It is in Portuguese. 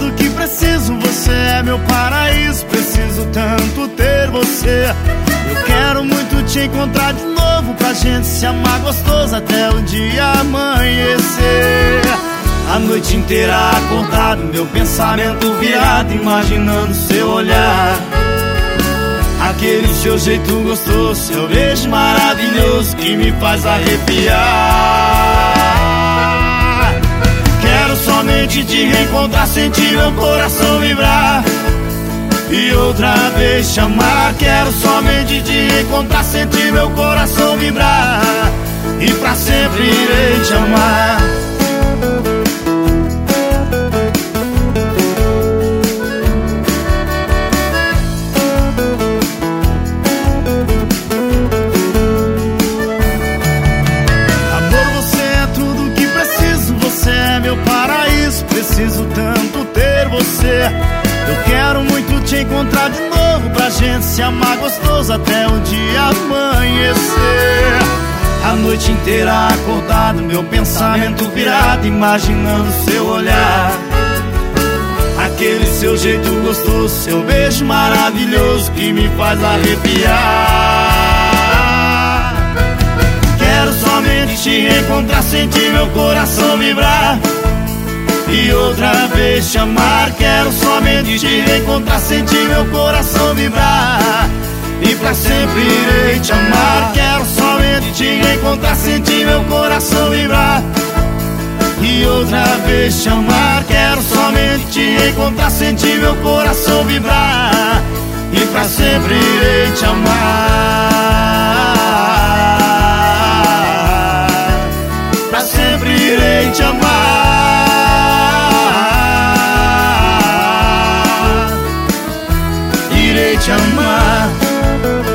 tudo que preciso. Você é meu paraíso, preciso tanto ter você. Eu quero muito te encontrar de novo, pra gente se amar gostoso até o dia amanhecer. A noite inteira acordado, meu pensamento virado, imaginando seu olhar, aquele seu jeito gostoso, seu beijo maravilhoso que me faz arrepiar. Quero somente te reencontrar, sentir meu coração vibrar e outra vez te amar. Quero somente te reencontrar, sentir meu coração vibrar e pra sempre irei te amar. Meu paraíso, preciso tanto ter você. Eu quero muito te encontrar de novo, pra gente se amar gostoso até o dia amanhecer. A noite inteira acordado, meu pensamento virado, imaginando seu olhar, aquele seu jeito gostoso, seu beijo maravilhoso que me faz arrepiar. Quero somente te reencontrar, sentir meu coração vibrar e outra vez te amar. Quero somente te reencontrar, sentir meu coração vibrar e pra sempre irei te amar. Quero somente te reencontrar, sentir meu coração vibrar e outra vez te amar. Quero somente te reencontrar, sentir meu coração vibrar e pra sempre irei te amar. Pra sempre irei te amar. Irei te amar.